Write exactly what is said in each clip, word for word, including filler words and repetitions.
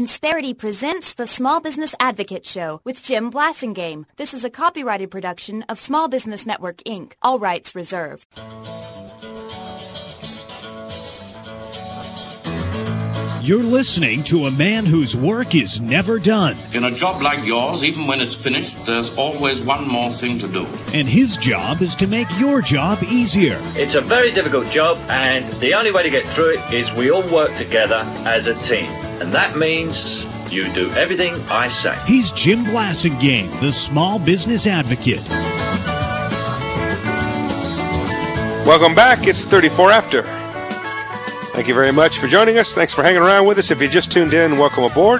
Insperity presents the Small Business Advocate Show with Jim Blasingame. This is a copyrighted production of Small Business Network, Incorporated. All rights reserved. You're listening to a man whose work is never done. In a job like yours, even when it's finished, there's always one more thing to do. And his job is to make your job easier. It's a very difficult job, and the only way to get through it is we all work together as a team. And that means you do everything I say. He's Jim Blasingame, the Small Business Advocate. Welcome back. It's thirty-four after. Thank you very much for joining us. Thanks for hanging around with us. If you just tuned in, welcome aboard.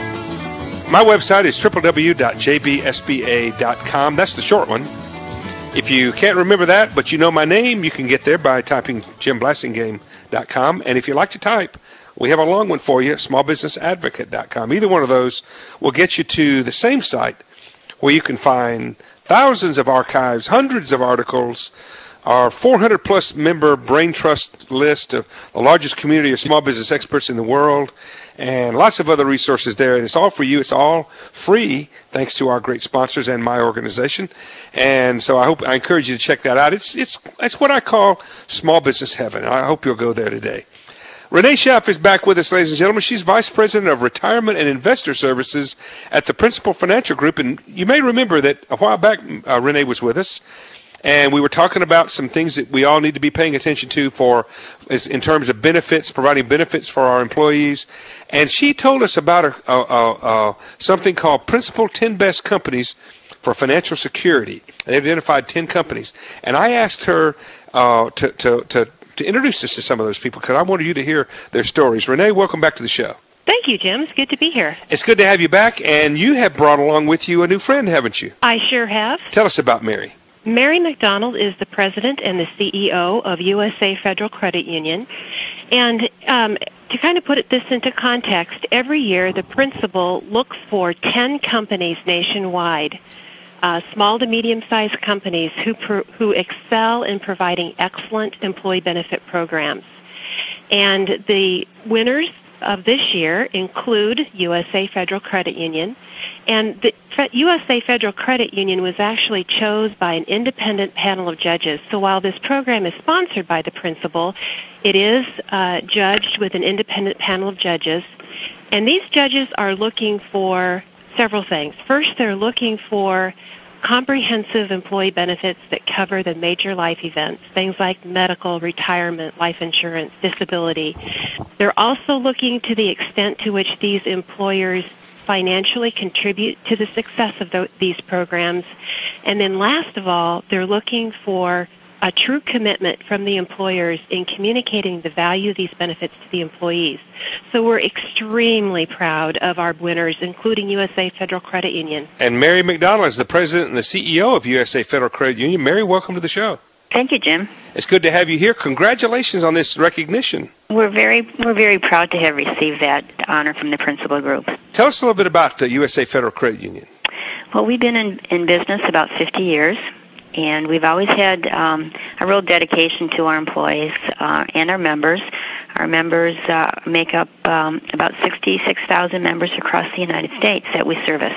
My website is w w w dot j b s b a dot com. That's the short one. If you can't remember that, but you know my name, you can get there by typing jim blasingame dot com. And if you like to type, we have a long one for you, small business advocate dot com. Either one of those will get you to the same site where you can find thousands of archives, hundreds of articles, our four hundred plus member Brain Trust list of the largest community of small business experts in the world, and lots of other resources there. And it's all for you. It's all free, thanks to our great sponsors and my organization. And so I hope I encourage you to check that out. It's it's it's what I call small business heaven. I hope you'll go there today. Renee Schaff is back with us, ladies and gentlemen. She's Vice President of Retirement and Investor Services at the Principal Financial Group. And you may remember that a while back, uh, Renee was with us. And we were talking about some things that we all need to be paying attention to for, in terms of benefits, providing benefits for our employees. And she told us about a, a, a, a, something called Principal ten Best Companies for Financial Security. They identified ten companies. And I asked her uh, to, to, to, to introduce us to some of those people because I wanted you to hear their stories. Renee, welcome back to the show. Thank you, Jim. It's good to be here. It's good to have you back. And you have brought along with you a new friend, haven't you? I sure have. Tell us about Mary. Mary McDonald is the president and the C E O of U S A Federal Credit Union. And um, to kind of put it, this into context, every year the principal looks for ten companies nationwide, uh, small to medium-sized companies who pro- who excel in providing excellent employee benefit programs. And the winners of this year include U S A Federal Credit Union. And the U S A Federal Credit Union was actually chosen by an independent panel of judges. So while this program is sponsored by the principal, it is uh, judged with an independent panel of judges. And these judges are looking for several things. First, they're looking for comprehensive employee benefits that cover the major life events, things like medical, retirement, life insurance, disability. They're also looking to the extent to which these employers financially contribute to the success of the, these programs. And then last of all, they're looking for a true commitment from the employers in communicating the value of these benefits to the employees. So we're extremely proud of our winners, including U S A Federal Credit Union. And Mary McDonald is the president and the C E O of U S A Federal Credit Union. Mary, welcome to the show. Thank you, Jim. It's good to have you here. Congratulations on this recognition. We're very we're very proud to have received that honor from the Principal Group. Tell us a little bit about the U S A Federal Credit Union. Well, we've been in, in business about fifty years, and we've always had um, a real dedication to our employees uh, and our members. Our members uh, make up um, about sixty-six thousand members across the United States that we service.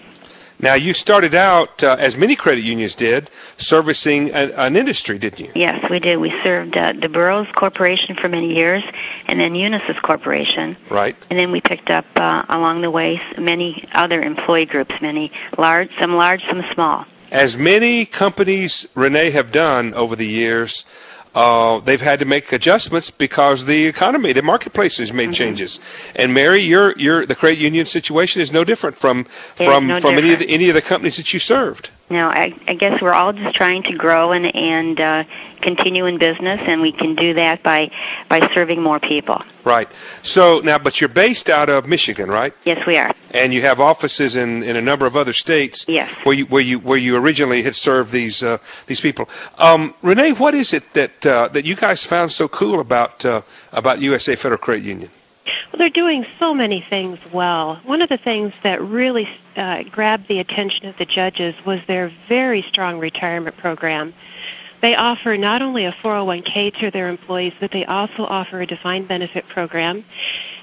Now, you started out, uh, as many credit unions did, servicing a, an industry, didn't you? Yes, we did. We served uh, the Burroughs Corporation for many years, and then Unisys Corporation. Right. And then we picked up, uh, along the way, many other employee groups, many large, some large, some small. As many companies, Renee, have done over the years, uh, they've had to make adjustments because the economy, the marketplace has made mm-hmm. changes. And Mary, your your the credit union situation is no different from from, no from different. any of the any of the companies that you served. No, I, I guess we're all just trying to grow and and uh, continue in business, and we can do that by by serving more people. Right. So now, but you're based out of Michigan, right? Yes, we are. And you have offices in, in a number of other states. Yes. Where you where you where you originally had served these uh, these people. Um, Renee, what is it that uh, that you guys found so cool about uh, about U S A Federal Credit Union? Well, they're doing so many things well. One of the things that really uh, grabbed the attention of the judges was their very strong retirement program. They offer not only a four oh one k to their employees, but they also offer a defined benefit program.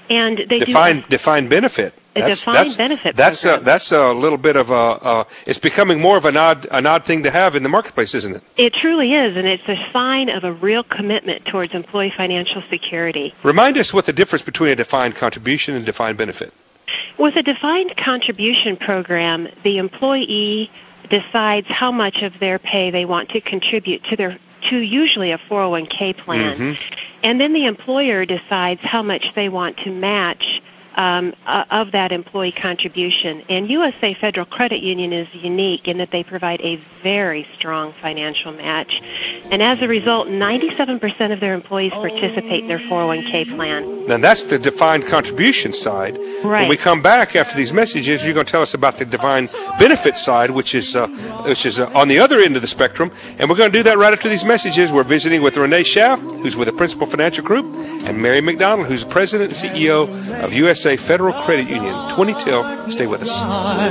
And they defined do defined benefit. A That's, defined that's, benefit that's program. A, that's a little bit of a. Uh, it's becoming more of an odd an odd thing to have in the marketplace, isn't it? It truly is, and it's a sign of a real commitment towards employee financial security. Remind us what the difference between a defined contribution and defined benefit. With a defined contribution program, the employee decides how much of their pay they want to contribute to their to usually a four oh one k plan, Mm-hmm. and then the employer decides how much they want to match um, uh, of that employee contribution. And U S A Federal Credit Union is unique in that they provide a very strong financial match. And as a result, ninety-seven percent of their employees participate in their four oh one k plan. Now, that's the defined contribution side. Right. When we come back after these messages, you're going to tell us about the defined benefit side, which is uh, which is uh, on the other end of the spectrum. And we're going to do that right after these messages. We're visiting with Renee Schaff, who's with the Principal Financial Group, and Mary McDonald, who's President and C E O of U S A Federal Credit Union. twenty till. Stay with us.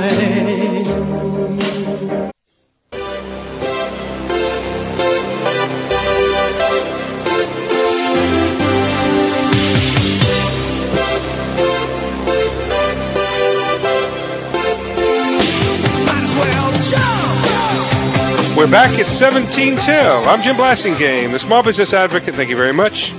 We're back at seventeen till. I'm Jim Blasingame, the Small Business Advocate. Thank you very much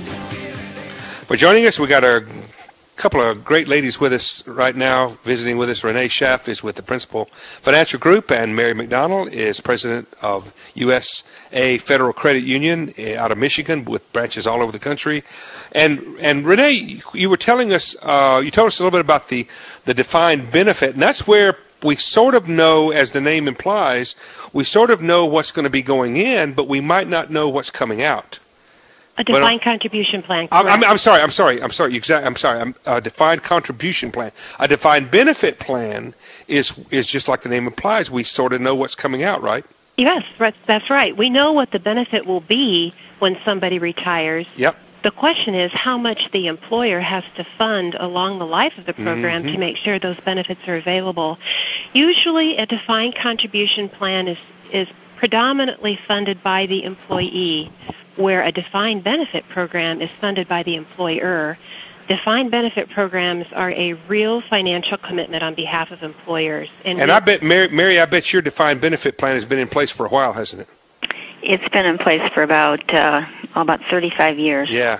for joining us. We got a couple of great ladies with us right now, visiting with us. Renee Schaff is with the Principal Financial Group, and Mary McDonald is president of U S A Federal Credit Union out of Michigan, with branches all over the country. And and Renee, you were telling us, uh, you told us a little bit about the the defined benefit, and that's where we sort of know, as the name implies, we sort of know what's going to be going in, but we might not know what's coming out. A defined contribution plan. I'm, I'm, I'm sorry. I'm sorry. I'm sorry. Exactly. I'm sorry. I'm, a defined contribution plan. A defined benefit plan is is just like the name implies. We sort of know what's coming out, right? Yes, that's right. We know what the benefit will be when somebody retires. Yep. The question is how much the employer has to fund along the life of the program Mm-hmm. to make sure those benefits are available. Usually a defined contribution plan is, is predominantly funded by the employee, where a defined benefit program is funded by the employer. Defined benefit programs are a real financial commitment on behalf of employers. And, and I bet, Mary, Mary, I bet your defined benefit plan has been in place for a while, hasn't it? It's been in place for about uh, about thirty-five years. Yeah.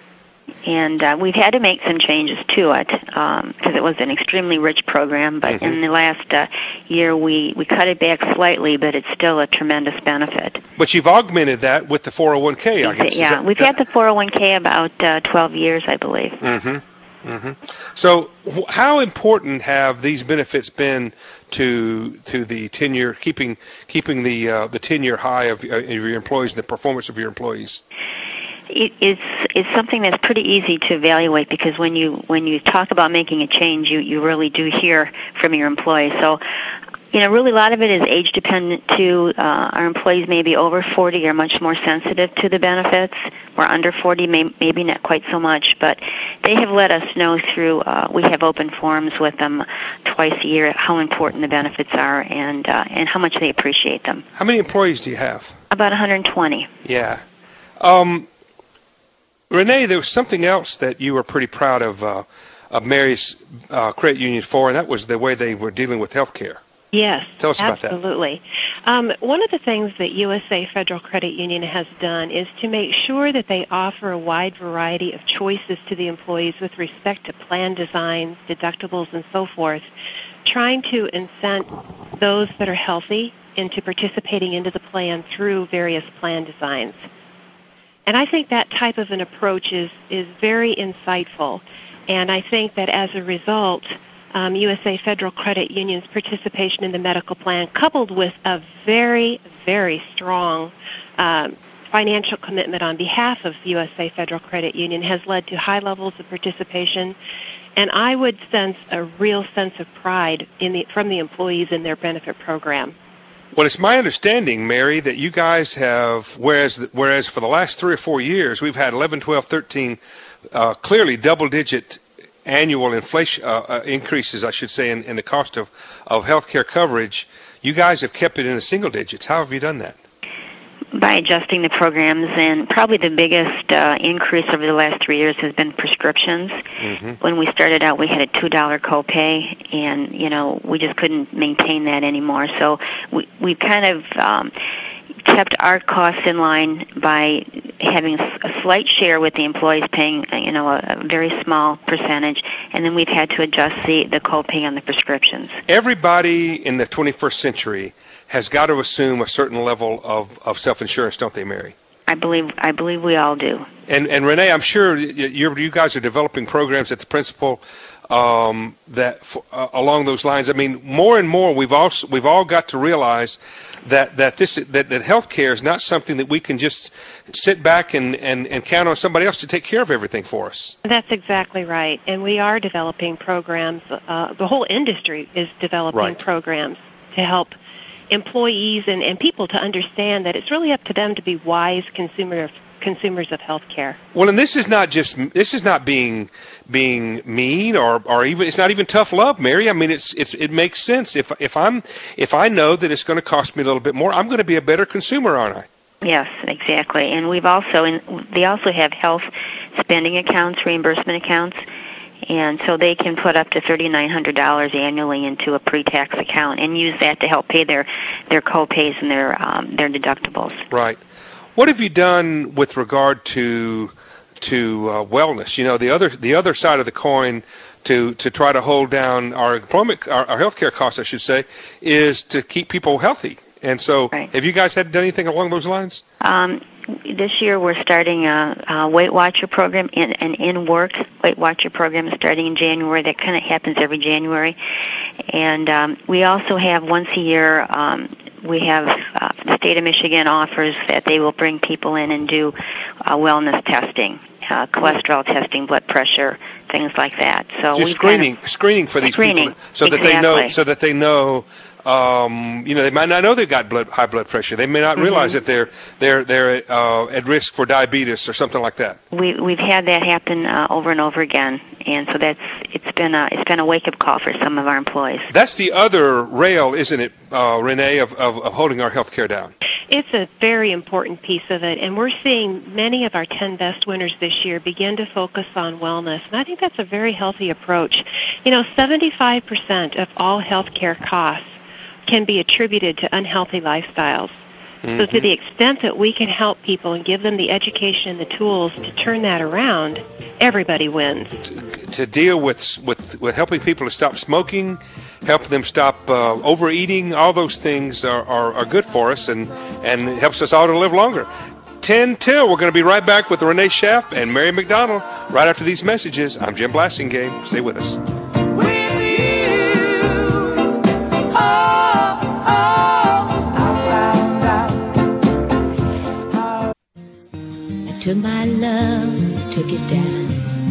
And uh, we've had to make some changes to it because um, it was an extremely rich program. But Mm-hmm. in the last uh, year, we, we cut it back slightly, but it's still a tremendous benefit. But you've augmented that with the four oh one k, I guess. Yeah, Is that, we've that, had the four oh one k about uh, twelve years, I believe. Mm-hmm. Mm-hmm. So wh- how important have these benefits been to to the tenure, keeping keeping the uh, the tenure high of, uh, of your employees and the performance of your employees? It, it's it's something that's pretty easy to evaluate because when you when you talk about making a change, you, you really do hear from your employees. So, you know, really a lot of it is age dependent too. Uh, our employees maybe over forty are much more sensitive to the benefits, or under forty may, maybe not quite so much. But they have let us know through uh, we have open forums with them twice a year how important the benefits are and uh, and how much they appreciate them. How many employees do you have? About one hundred twenty. Yeah. Um, Renee, there was something else that you were pretty proud of uh, of Mary's uh, credit union for, and that was the way they were dealing with health care. Yes, Tell us about that. absolutely. Um, one of the things that U S A Federal Credit Union has done is to make sure that they offer a wide variety of choices to the employees with respect to plan designs, deductibles, and so forth, trying to incent those that are healthy into participating into the plan through various plan designs. And I think that type of an approach is, is very insightful. And I think that as a result, um, U S A Federal Credit Union's participation in the medical plan, coupled with a very, very strong um, financial commitment on behalf of U S A Federal Credit Union, has led to high levels of participation. And I would sense a real sense of pride in the, from the employees in their benefit program. Well, it's my understanding, Mary, that you guys have, whereas whereas for the last three or four years, we've had eleven, twelve, thirteen, uh, clearly double-digit annual inflation uh, uh, increases, I should say, in, in the cost of, of health care coverage. You guys have kept it in the single digits. How have you done that? by adjusting the programs, and probably the biggest uh, increase over the last three years has been prescriptions. Mm-hmm. When we started out, we had a two dollar copay, and you know we just couldn't maintain that anymore. So we we kind of um, kept our costs in line by having a slight share with the employees paying, you know, a, a very small percentage, and then we've had to adjust the, the copay on the prescriptions. Everybody in the twenty-first century has got to assume a certain level of, of self-insurance, don't they, Mary? I believe I believe we all do. And and Renee, I'm sure you you guys are developing programs at the principal um, that uh, along those lines. I mean, more and more we've all we've all got to realize that that this that, that healthcare is not something that we can just sit back and, and, and count on somebody else to take care of everything for us. That's exactly right. And we are developing programs. Uh, the whole industry is developing right. programs to help employees and, and people to understand that it's really up to them to be wise consumer consumers of healthcare. Well, and this is not just this is not being being mean or, or even it's not even tough love, Mary. I mean, it's it's it makes sense. If if I'm if I know that it's going to cost me a little bit more, I'm going to be a better consumer, aren't I? Yes, exactly. And we've also in, they also have health spending accounts, reimbursement accounts. And so they can put up to three thousand nine hundred dollars annually into a pre-tax account and use that to help pay their, their co-pays and their um, their deductibles. Right. What have you done with regard to to uh, wellness? You know, the other the other side of the coin to, to try to hold down our employment, our, our health care costs, I should say, is to keep people healthy. And so, right. have you guys had done anything along those lines? Um, this year we're starting a, a Weight Watcher program, in, an in-work Weight Watcher program starting in January. That kind of happens every January. And um, we also have once a year, um, we have uh, the state of Michigan offers that they will bring people in and do uh, wellness testing, uh, cholesterol testing, blood pressure, things like that. So Just screening, kind of, screening for these screening, people, so exactly. that they know, so that they know. Um, you know, they might not know they've got blood, high blood pressure. They may not realize mm-hmm. that they're they're they're uh, at risk for diabetes or something like that. We we've had that happen uh, over and over again, and so that's it's been a it's been a wake up call for some of our employees. That's the other rail, isn't it, uh, Renee, of, of of holding our health care down? It's a very important piece of it, and we're seeing many of our ten best winners this year begin to focus on wellness, and I think that's a very healthy approach. You know, seventy-five percent of all health care costs can be attributed to unhealthy lifestyles. Mm-hmm. So to the extent that we can help people and give them the education and the tools to turn that around, everybody wins. To, to deal with, with with helping people to stop smoking, helping them stop uh, overeating, all those things are, are, are good for us and, and it helps us all to live longer. ten till, we're going to be right back with Renee Schaff and Mary McDonald right after these messages. I'm Jim Blasingame. Stay with us. Took my love, took it down.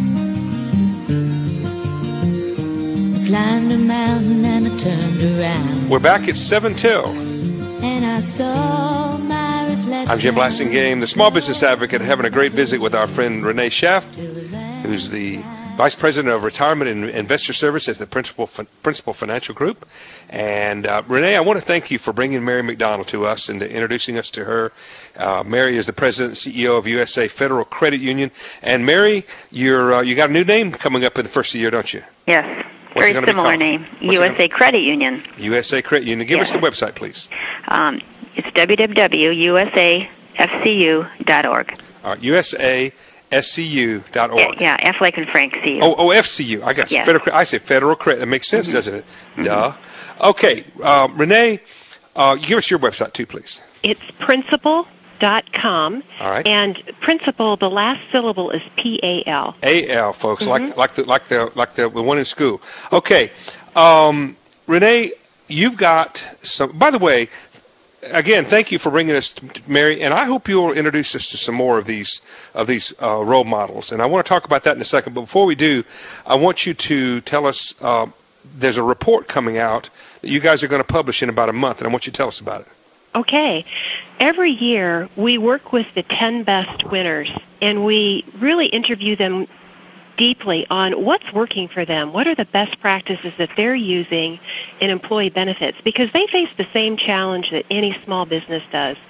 I climbed a mountain and I turned around. We're back at seven till. And I saw my reflection. I'm Jim Blasingame, the small business advocate, having a great visit with our friend Renee Schaff, who's the Vice President of Retirement and Investor Service at the Principal Principal Financial Group. And uh, Renee, I want to thank you for bringing Mary McDonald to us and to introducing us to her. Uh, Mary is the President and C E O of U S A Federal Credit Union. And Mary, you're uh, you got a new name coming up in the first of the year, don't you? Yes. What's Very similar name, What's U S A Credit Union. U S A Credit Union. Give yes. us the website, please. Um, it's w w w dot u s a f c u dot org. Uh, U S A S C U dot org. Yeah, yeah, F like in Frank, C U. Oh, oh, F C U. I got yes. Federal, I say Federal Credit. That makes sense, mm-hmm. doesn't it? Mm-hmm. Duh. Okay, uh, Renee, uh, give us your website too, please. It's principal dot com. All right. And principal, the last syllable is P A L. A L, folks, mm-hmm. like like the like the like the, the one in school. Okay, um, Renee, you've got some. By the way, again, thank you for bringing us to Mary, and I hope you'll introduce us to some more of these of these uh, role models. And I want to talk about that in a second. But before we do, I want you to tell us. Uh, there's a report coming out that you guys are going to publish in about a month, and I want you to tell us about it. Okay. Every year, we work with the ten best winners, and we really interview them deeply on what's working for them, what are the best practices that they're using in employee benefits, because they face the same challenge that any small business does.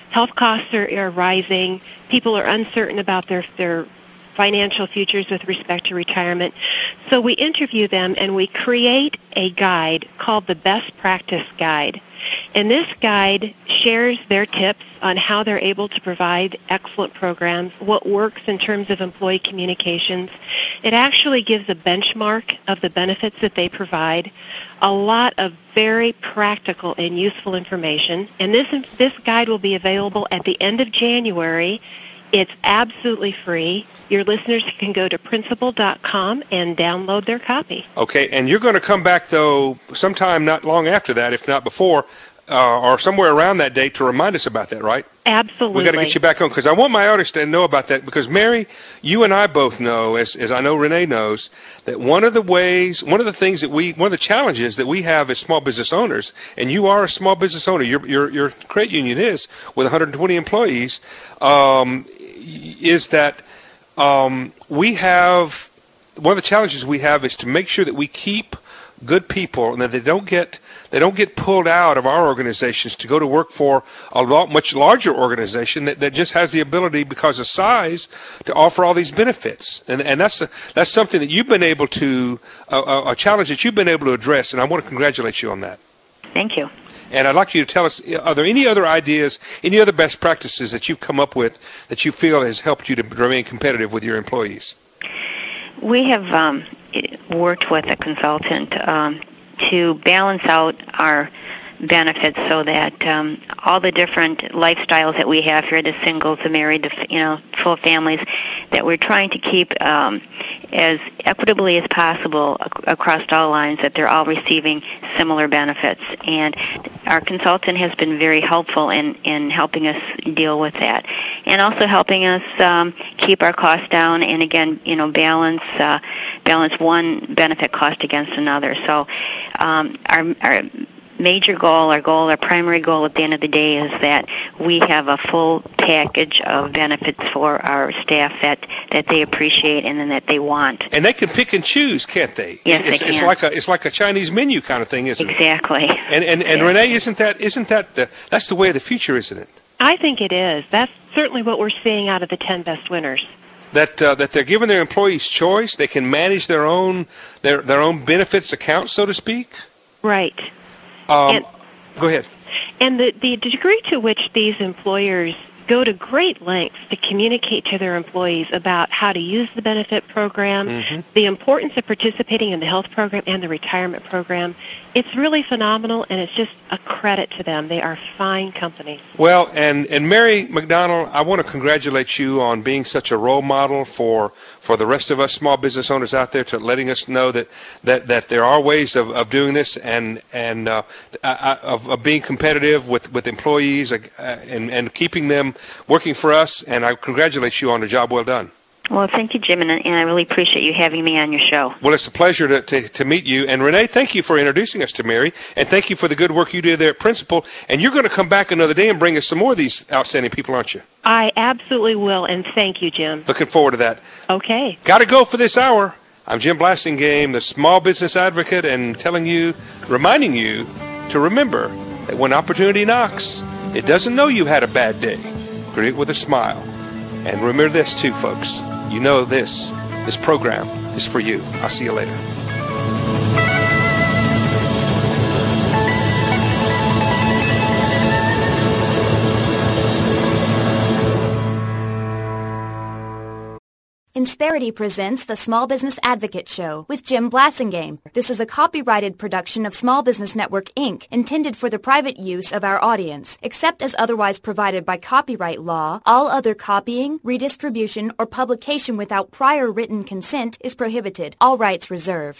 health costs are, are rising. People are uncertain about their their financial futures with respect to retirement. So we interview them and we create a guide called the Best Practice Guide. And this guide shares their tips on how they're able to provide excellent programs, what works in terms of employee communications. It actually gives a benchmark of the benefits that they provide, a lot of very practical and useful information. And this this guide will be available at the end of January. It's absolutely free. Your listeners can go to principal dot com and download their copy. Okay, and you're going to come back, though, sometime not long after that, if not before, uh, or somewhere around that date to remind us about that, right? Absolutely. We've got to get you back on, because I want my audience to know about that, because, Mary, you and I both know, as, as I know Renee knows, that one of the ways, one of the things that we, one of the challenges that we have as small business owners, and you are a small business owner, your, your, your credit union is, with one hundred twenty employees, um, is that um, we have, one of the challenges we have is to make sure that we keep good people and that they don't get they don't get pulled out of our organizations to go to work for a lot, much larger organization that, that just has the ability, because of size, to offer all these benefits. And and that's a, that's something that you've been able to, uh, a challenge that you've been able to address, and I want to congratulate you on that. Thank you. And I'd like you to tell us, are there any other ideas, any other best practices that you've come up with that you feel has helped you to remain competitive with your employees? We have um, worked with a consultant um, to balance out our benefits so that um, all the different lifestyles that we have here, the singles, the married, the, you know, full families, that we're trying to keep um, as equitably as possible ac- across all lines, that they're all receiving similar benefits. And our consultant has been very helpful in, in helping us deal with that, and also helping us um, keep our costs down, and again, you know, balance uh, balance one benefit cost against another. So um, our, our major goal, our goal, our primary goal at the end of the day is that we have a full package of benefits for our staff that, that they appreciate and then that they want. And they can pick and choose, can't they? Yes, it's, they it's can. like a it's like a Chinese menu kind of thing, isn't it? Exactly. And and, and yeah. Renee, isn't that isn't that the that's the way of the future, isn't it? I think it is. That's certainly what we're seeing out of the ten best winners. That uh, that they're giving their employees choice. They can manage their own their their own benefits account, so to speak. Right. Um, and, go ahead. And the, the degree to which these employers go to great lengths to communicate to their employees about how to use the benefit program, mm-hmm. the importance of participating in the health program and the retirement program, it's really phenomenal, and it's just a credit to them. They are fine companies. Well, and, and Mary McDonald, I want to congratulate you on being such a role model for for the rest of us small business owners out there, to letting us know that, that, that there are ways of, of doing this and and uh, of, of being competitive with, with employees uh, and, and keeping them working for us. And I congratulate you on a job well done. Well, thank you, Jim, and, and I really appreciate you having me on your show. Well, it's a pleasure to, to, to meet you. And Renee, thank you for introducing us to Mary, and thank you for the good work you did there at Principal. And you're going to come back another day and bring us some more of these outstanding people, aren't you? I absolutely will, and thank you, Jim. Looking forward to that. Okay. Got to go for this hour. I'm Jim Blasingame, the small business advocate, and telling you, reminding you to remember that when opportunity knocks, it doesn't know you had a bad day. Greet it with a smile. And remember this too, folks. You know this. This program is for you. I'll see you later. Insperity presents the Small Business Advocate Show with Jim Blasingame. This is a copyrighted production of Small Business Network, Incorporated, intended for the private use of our audience. Except as otherwise provided by copyright law, all other copying, redistribution, or publication without prior written consent is prohibited. All rights reserved.